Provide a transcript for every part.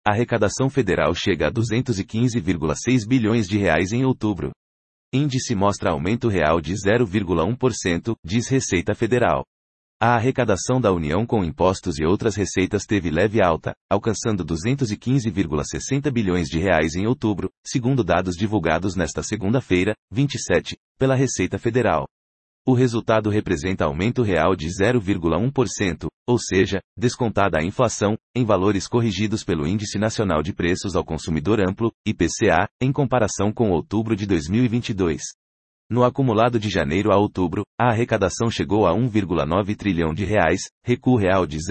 a arrecadação federal chega a 215,6 bilhões de reais em outubro. Índice mostra aumento real de 0,1%, diz Receita Federal. A arrecadação da União com impostos e outras receitas teve leve alta, alcançando 215,60 bilhões de reais em outubro, segundo dados divulgados nesta segunda-feira, 27, pela Receita Federal. O resultado representa aumento real de 0,1%, ou seja, descontada a inflação, em valores corrigidos pelo Índice Nacional de Preços ao Consumidor Amplo, IPCA, em comparação com outubro de 2022. No acumulado de janeiro a outubro, a arrecadação chegou a 1,9 trilhão de reais, recuo real de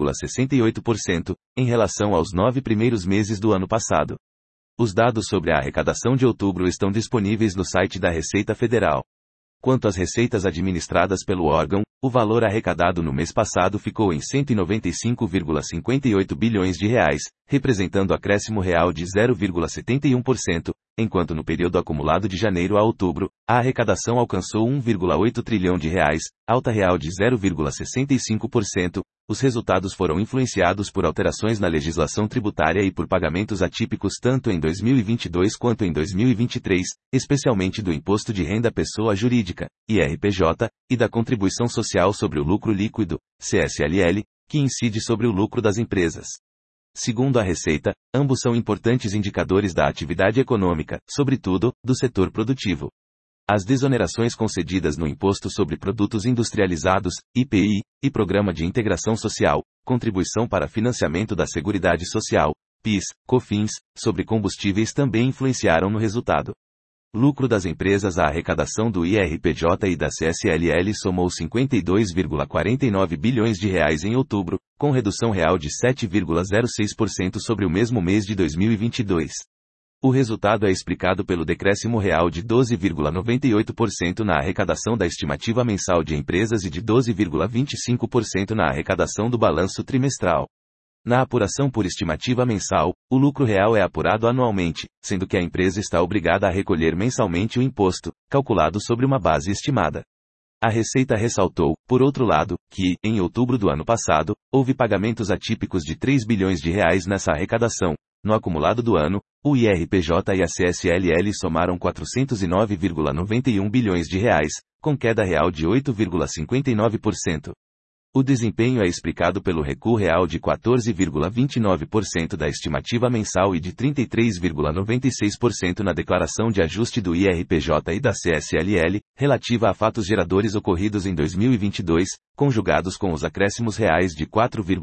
0,68%, em relação aos 9 primeiros meses do ano passado. Os dados sobre a arrecadação de outubro estão disponíveis no site da Receita Federal. Quanto às receitas administradas pelo órgão, o valor arrecadado no mês passado ficou em 195,58 bilhões de reais, representando acréscimo real de 0,71%, enquanto no período acumulado de janeiro a outubro, a arrecadação alcançou 1,8 trilhão de reais, alta real de 0,65%. Os resultados foram influenciados por alterações na legislação tributária e por pagamentos atípicos tanto em 2022 quanto em 2023, especialmente do Imposto de Renda Pessoa Jurídica, IRPJ, e da Contribuição Social sobre o Lucro Líquido, CSLL, que incide sobre o lucro das empresas. Segundo a Receita, ambos são importantes indicadores da atividade econômica, sobretudo, do setor produtivo. As desonerações concedidas no Imposto sobre Produtos Industrializados, IPI, e Programa de Integração Social, Contribuição para Financiamento da Seguridade Social, PIS, COFINS, sobre combustíveis também influenciaram no resultado. Lucro das empresas. A arrecadação do IRPJ e da CSLL somou 52,49 bilhões de reais em outubro, com redução real de 7,06% sobre o mesmo mês de 2022. O resultado é explicado pelo decréscimo real de 12,98% na arrecadação da estimativa mensal de empresas e de 12,25% na arrecadação do balanço trimestral. Na apuração por estimativa mensal, o lucro real é apurado anualmente, sendo que a empresa está obrigada a recolher mensalmente o imposto, calculado sobre uma base estimada. A Receita ressaltou, por outro lado, que, em outubro do ano passado, houve pagamentos atípicos de 3 bilhões de reais nessa arrecadação. No acumulado do ano, o IRPJ e a CSLL somaram 409,91 bilhões de reais, com queda real de 8,59%. O desempenho é explicado pelo recuo real de 14,29% da estimativa mensal e de 33,96% na declaração de ajuste do IRPJ e da CSLL, relativa a fatos geradores ocorridos em 2022, conjugados com os acréscimos reais de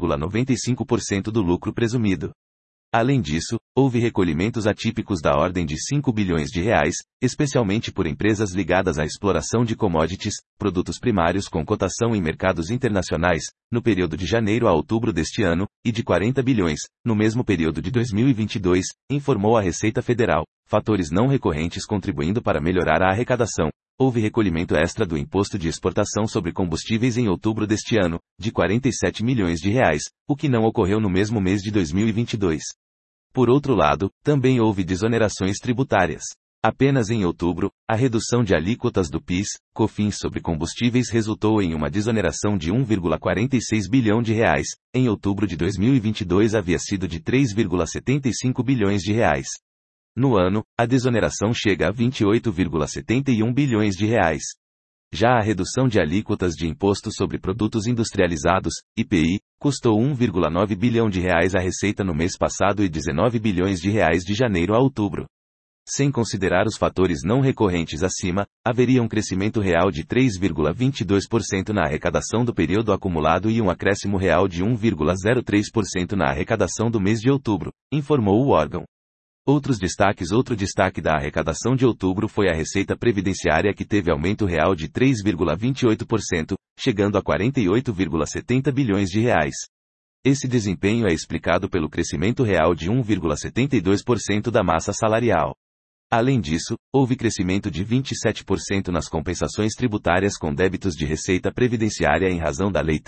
4,95% do lucro presumido. Além disso, houve recolhimentos atípicos da ordem de 5 bilhões de reais, especialmente por empresas ligadas à exploração de commodities, produtos primários com cotação em mercados internacionais, no período de janeiro a outubro deste ano, e de 40 bilhões, no mesmo período de 2022, informou a Receita Federal, fatores não recorrentes contribuindo para melhorar a arrecadação. Houve recolhimento extra do Imposto de Exportação sobre Combustíveis em outubro deste ano, de 47 milhões de reais, o que não ocorreu no mesmo mês de 2022. Por outro lado, também houve desonerações tributárias. Apenas em outubro, a redução de alíquotas do PIS, COFINS sobre combustíveis resultou em uma desoneração de 1,46 bilhão de reais. Em outubro de 2022 havia sido de 3,75 bilhões de reais. No ano, a desoneração chega a 28,71 bilhões de reais. Já a redução de alíquotas de Imposto sobre Produtos Industrializados, IPI, custou 1,9 bilhão de reais à Receita no mês passado e 19 bilhões de reais de janeiro a outubro. Sem considerar os fatores não recorrentes acima, haveria um crescimento real de 3,22% na arrecadação do período acumulado e um acréscimo real de 1,03% na arrecadação do mês de outubro, informou o órgão. Outro destaque da arrecadação de outubro foi a receita previdenciária, que teve aumento real de 3,28%, chegando a 48,70 bilhões de reais. Esse desempenho é explicado pelo crescimento real de 1,72% da massa salarial. Além disso, houve crescimento de 27% nas compensações tributárias com débitos de receita previdenciária em razão da Lei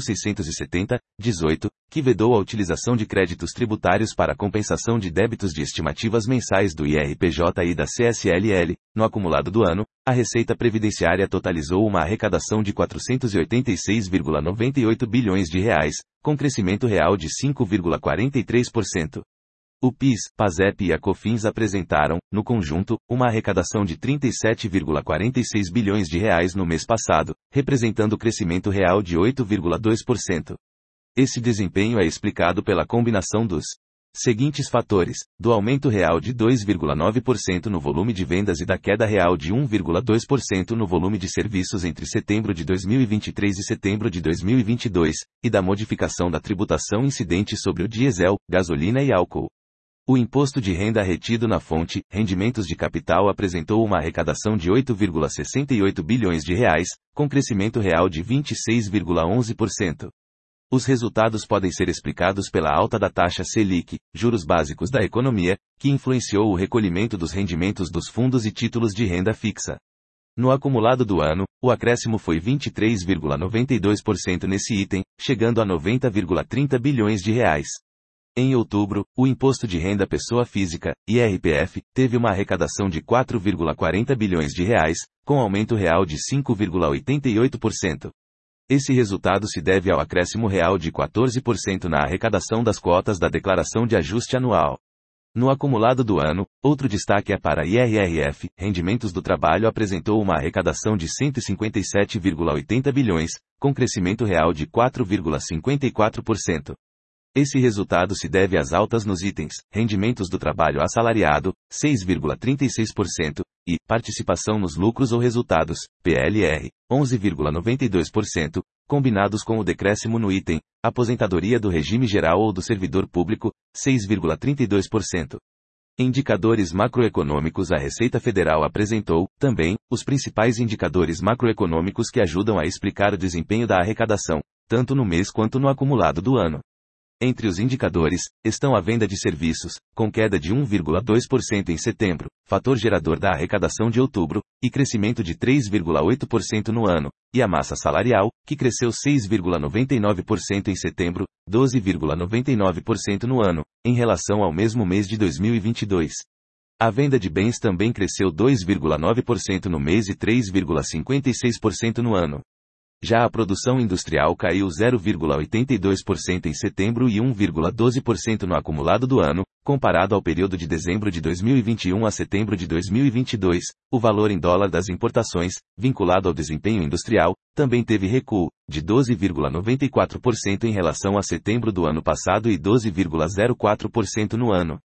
13.670/18, que vedou a utilização de créditos tributários para compensação de débitos de estimativas mensais do IRPJ e da CSLL. No acumulado do ano, a receita previdenciária totalizou uma arrecadação de 486,98 bilhões de reais, com crescimento real de 5,43%. O PIS, PASEP e a COFINS apresentaram, no conjunto, uma arrecadação de 37,46 bilhões de reais no mês passado, representando crescimento real de 8,2%. Esse desempenho é explicado pela combinação dos seguintes fatores: do aumento real de 2,9% no volume de vendas e da queda real de 1,2% no volume de serviços entre setembro de 2023 e setembro de 2022, e da modificação da tributação incidente sobre o diesel, gasolina e álcool. O imposto de renda retido na fonte, rendimentos de capital, apresentou uma arrecadação de 8,68 bilhões de reais, com crescimento real de 26,11%. Os resultados podem ser explicados pela alta da taxa Selic, juros básicos da economia, que influenciou o recolhimento dos rendimentos dos fundos e títulos de renda fixa. No acumulado do ano, o acréscimo foi 23,92% nesse item, chegando a 90,30 bilhões de reais. Em outubro, o Imposto de Renda Pessoa Física, IRPF, teve uma arrecadação de 4,40 bilhões de reais, com aumento real de 5,88%. Esse resultado se deve ao acréscimo real de 14% na arrecadação das cotas da Declaração de Ajuste Anual. No acumulado do ano, outro destaque é para IRRF, Rendimentos do Trabalho, apresentou uma arrecadação de 157,80 bilhões, com crescimento real de 4,54%. Esse resultado se deve às altas nos itens, rendimentos do trabalho assalariado, 6,36%, e participação nos lucros ou resultados, PLR, 11,92%, combinados com o decréscimo no item, aposentadoria do regime geral ou do servidor público, 6,32%. Indicadores macroeconômicos. A Receita Federal apresentou, também, os principais indicadores macroeconômicos que ajudam a explicar o desempenho da arrecadação, tanto no mês quanto no acumulado do ano. Entre os indicadores, estão a venda de serviços, com queda de 1,2% em setembro, fator gerador da arrecadação de outubro, e crescimento de 3,8% no ano, e a massa salarial, que cresceu 6,99% em setembro, 12,99% no ano, em relação ao mesmo mês de 2022. A venda de bens também cresceu 2,9% no mês e 3,56% no ano. Já a produção industrial caiu 0,82% em setembro e 1,12% no acumulado do ano, comparado ao período de dezembro de 2021 a setembro de 2022. O valor em dólar das importações, vinculado ao desempenho industrial, também teve recuo, de 12,94% em relação a setembro do ano passado e 12,04% no ano.